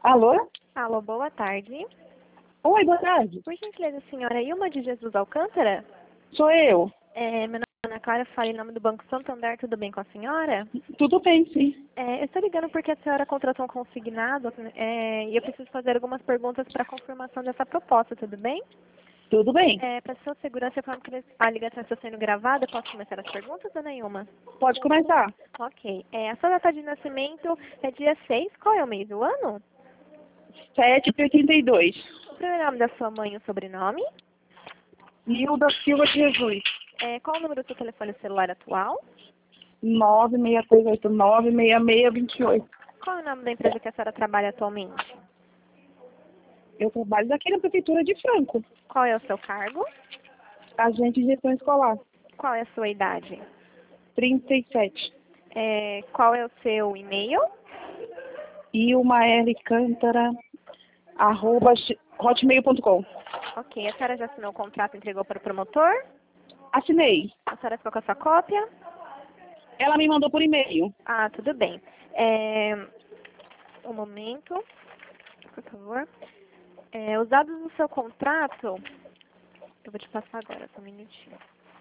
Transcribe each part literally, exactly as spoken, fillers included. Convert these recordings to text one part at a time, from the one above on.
Alô? Alô, boa tarde. Oi, boa tarde. Por gentileza, senhora Ilma de Jesus Alcântara? Sou eu. É, meu nome é Ana Clara, falo em nome do Banco Santander, tudo bem com a senhora? Tudo bem, sim. É, eu estou ligando porque a senhora contratou um consignado é, e eu preciso fazer algumas perguntas para confirmação dessa proposta, tudo bem? Tudo bem. É, para sua segurança, como que a ligação está sendo gravada, posso começar as perguntas, dona Ilma? Pode começar. Ok. É, a sua data de nascimento é dia seis, qual é o mês do ano? sete de oitenta e dois. O primeiro nome da sua mãe e o sobrenome? Hilda Silva de Jesus. É, qual o número do seu telefone celular atual? nove seis três oito nove, seis seis dois oito. Qual é o nome da empresa que a senhora trabalha atualmente? Eu trabalho daqui na Prefeitura de Franco. Qual é o seu cargo? Agente de gestão escolar. Qual é a sua idade? trinta e sete. É, qual é o seu e-mail? Ilma R. Cântara, arroba hotmail ponto com. Ok. A senhora já assinou o contrato e entregou para o promotor? Assinei. A senhora ficou com a sua cópia? Ela me mandou por e-mail. Ah, tudo bem. É, um momento, por favor. É, os dados do seu contrato, eu vou te passar agora, só um minutinho.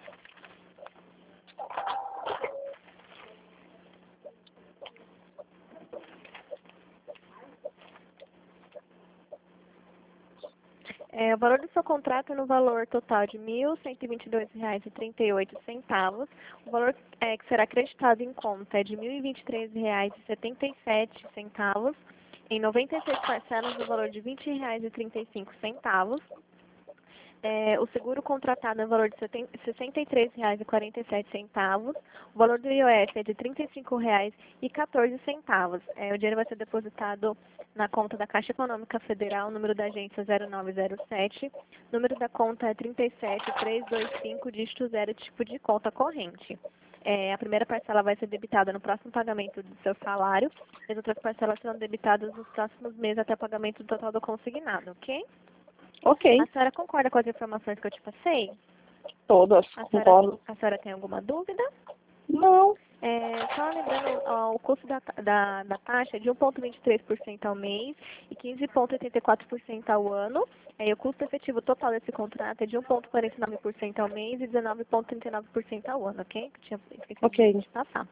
É, o valor do seu contrato é no valor total de mil cento e vinte e dois reais e trinta e oito centavos. O valor é, que será acreditado em conta é de mil e vinte e três reais e setenta e sete centavos, em noventa e seis parcelas no valor de vinte reais e trinta e cinco centavos. É, o seguro contratado é no valor de sessenta e três reais e quarenta e sete centavos. O valor do I O S é de trinta e cinco reais e quatorze centavos. É, o dinheiro vai ser depositado na conta da Caixa Econômica Federal, número da agência zero nove zero sete. Número da conta é trinta e sete trezentos e vinte e cinco, dígito zero, tipo de conta corrente. É, a primeira parcela vai ser debitada no próximo pagamento do seu salário. As outras parcelas serão debitadas nos próximos meses até o pagamento do total do consignado, ok? Ok. A senhora concorda com as informações que eu te passei? Todas. A senhora, Concordo. a senhora tem alguma dúvida? Não. É, só lembrando, ó, o custo da, da, da taxa é de um vírgula vinte e três por cento ao mês e quinze vírgula oitenta e quatro por cento ao ano. É, e o custo efetivo total desse contrato é de um vírgula quarenta e nove por cento ao mês e dezenove vírgula trinta e nove por cento ao ano, ok? Que tinha esquecido Ok. de passar.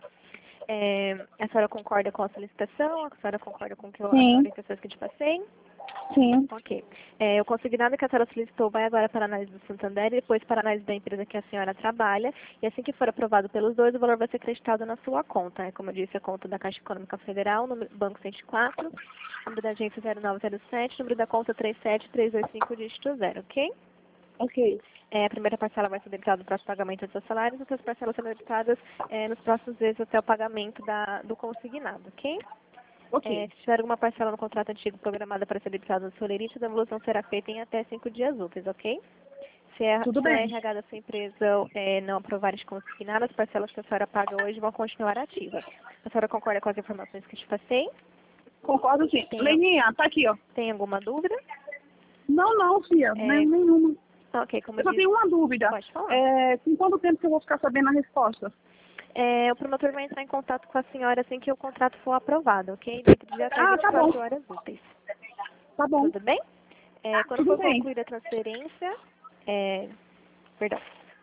É, a senhora concorda com a solicitação? A senhora concorda com que eu, as Sim. orientações que eu te passei? Sim. Ok. É, o consignado que a senhora solicitou vai agora para a análise do Santander e depois para a análise da empresa que a senhora trabalha. E assim que for aprovado pelos dois, o valor vai ser acreditado na sua conta. É, como eu disse, a conta da Caixa Econômica Federal, número, Banco cento e quatro, número da agência zero nove zero sete, número da conta três sete três dois cinco, dígito zero, ok? Ok. É, a primeira parcela vai ser debitada no próximo pagamento do seu salário, as outras parcelas serão debitadas é, nos próximos meses até o pagamento da, do consignado, ok? É, Ok. se tiver alguma parcela no contrato antigo programada para ser debitada no seu lerite, a devolução será feita em até cinco dias úteis, ok? Se a, Tudo se a bem. R H da sua empresa é, não aprovar de consignar, as parcelas que a senhora paga hoje vão continuar ativas. A senhora concorda com as informações que eu te passei? Concordo sim. Tem, Leninha, tá aqui, ó. tem alguma dúvida? Não, não, filha. É, Nem, nenhuma. ok, como Eu eu só disse, tenho uma dúvida. pode falar. É, com quanto tempo que eu vou ficar sabendo a resposta? É, o promotor vai entrar em contato com a senhora assim que o contrato for aprovado, ok? Dentro de até Ah, tá bom. vinte e quatro horas úteis. Tá bom. Tudo bem? É, quando Tudo for bem. concluída a transferência, é, perdão,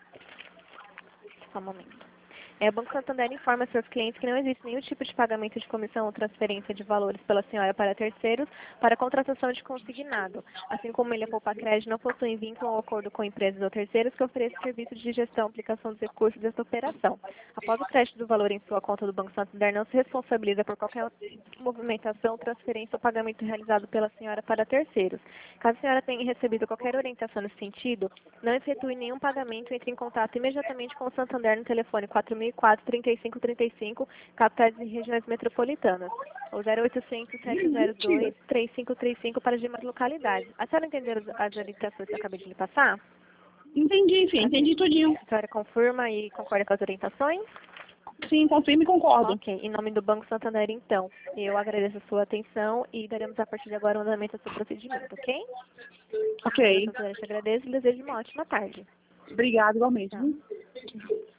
só um momento. É, o Banco Santander informa seus clientes que não existe nenhum tipo de pagamento de comissão ou transferência de valores pela senhora para terceiros para contratação de consignado. Assim como ele, a Poupa Crédito, não possui vínculo ou acordo com empresas ou terceiros que ofereçam serviços de gestão, aplicação dos recursos desta operação. Após o crédito do valor em sua conta do Banco Santander, não se responsabiliza por qualquer movimentação, transferência ou pagamento realizado pela senhora para terceiros. Caso a senhora tenha recebido qualquer orientação nesse sentido, não efetue nenhum pagamento, entre em contato imediatamente com o Santander no telefone quatro mil e quatro, trinta e cinco trinta e cinco, capitais e regiões metropolitanas, ou zero oitocentos, sete zero dois, três cinco três cinco para as demais localidades. A senhora entendeu as as orientações que eu acabei de lhe passar? Entendi, filha. Entendi tudinho. A senhora confirma e concorda com as orientações? Sim, confirmo e concordo. Ok. Em nome do Banco Santander, então, eu agradeço a sua atenção e daremos a partir de agora o andamento do seu procedimento, ok? Ok. Eu te agradeço e desejo uma ótima tarde. Obrigada, igualmente. Tchau.